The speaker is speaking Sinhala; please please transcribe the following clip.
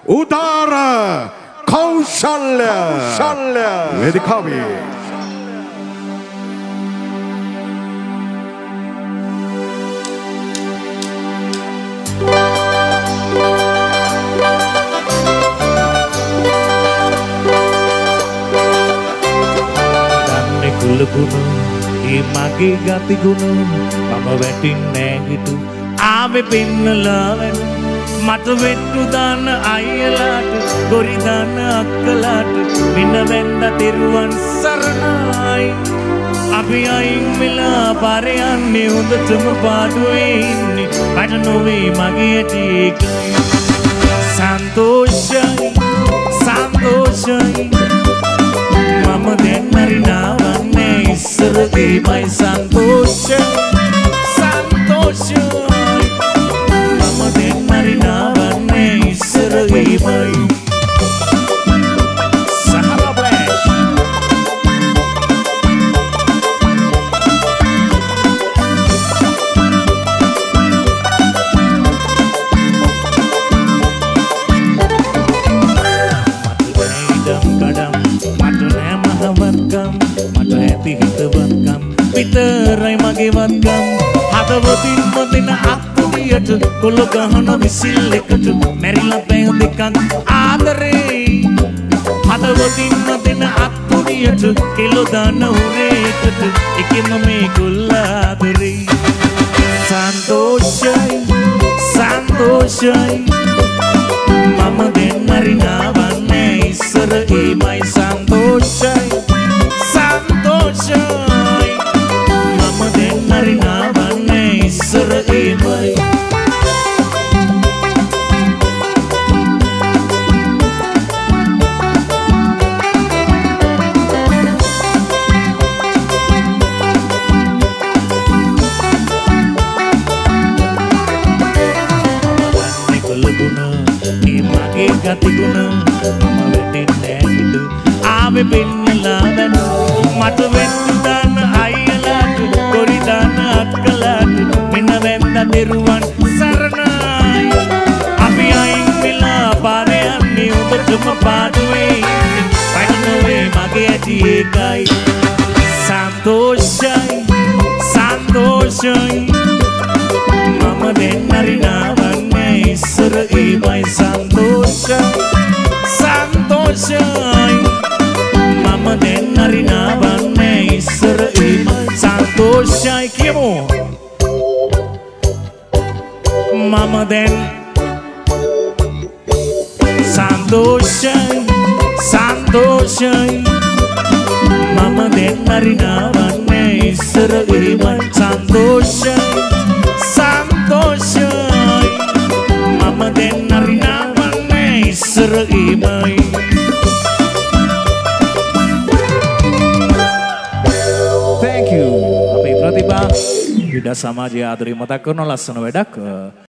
උදාර කෞශල්‍ය වේදිකාවේ කුලකුණු ඒ මගේ ගතිගුණ මම වැටින්නේ හිටු ආවේ පෙන්නලා වෙන මට වෙට්ටු දාන අයියලාට ගොරි දාන අක්කලාට මින වෙන්ද තිරුවන් සරණයි අපි අයින් වෙලා පාරේ යන්නේ හොඳටම පාඩුවේ ඉන්නේ මට නොවේ මගේ ටිකයි සන්තෝෂයි සන්තෝෂයි මම දැන් හරිනාවන්නේ ඉස්සරගේ මයි සන්තෝෂයි සන්තෝෂයි මම දැන් හරිනාවන්නේ ඉස්සරගේ මයි විතරයි මගේ වත්කම් හදවතින්ම දෙන අත්පුඩියට කොල්ල ගහන විසිල් එකට මැරිලා පැය දෙකක් ආදරේ හදවතින්ම දෙන අත්පුඩියට කෙලෝ දාන උරේකට එකෙම මේ කොල්ල ආදරේ සන්තෝෂයි සන්තෝෂයි මම දැන් හරිනාවන්නේ ඉස්සර ඒමයි සන්තෝෂයි සන්තෝෂයි ගතිගුණ මම වෙටින්නේ හිටු ආවේ පෙන්නලා බැන මට වෙන්න දාන අයියලාට ගොරි දාන අක්කලාට මින වෙන්ද දිරුවන් සරණයි අපි අයින් වෙලා පාරේ යන්නේ උඹටම පාඩුවේ පයින්නවේ මගේ ඇටි එකයි සන්තෝෂයි සන්තෝෂයි මම දැන් හරිනාවන්නේ ඉස්සර ඒමයි සන්තෝෂයි සන්තෝෂයි මම දැන් හරිනාවන්නේ ඉස්සර ඒමයි සන්තෝෂයි කියමු මම දැන් සන්තෝෂයි සන්තෝෂයි මම දැන් හරිනාවන්නේ ඉස්සර ඒමයි සන්තෝෂයි සන්තෝෂයි මම දැන් හරිනාවන්නේ ඉස්සර ඒමයි Thank you අපේ ප්‍රතිභා විඩා සමාජය ආදරේ මතක් කරන ලස්සන වැඩක්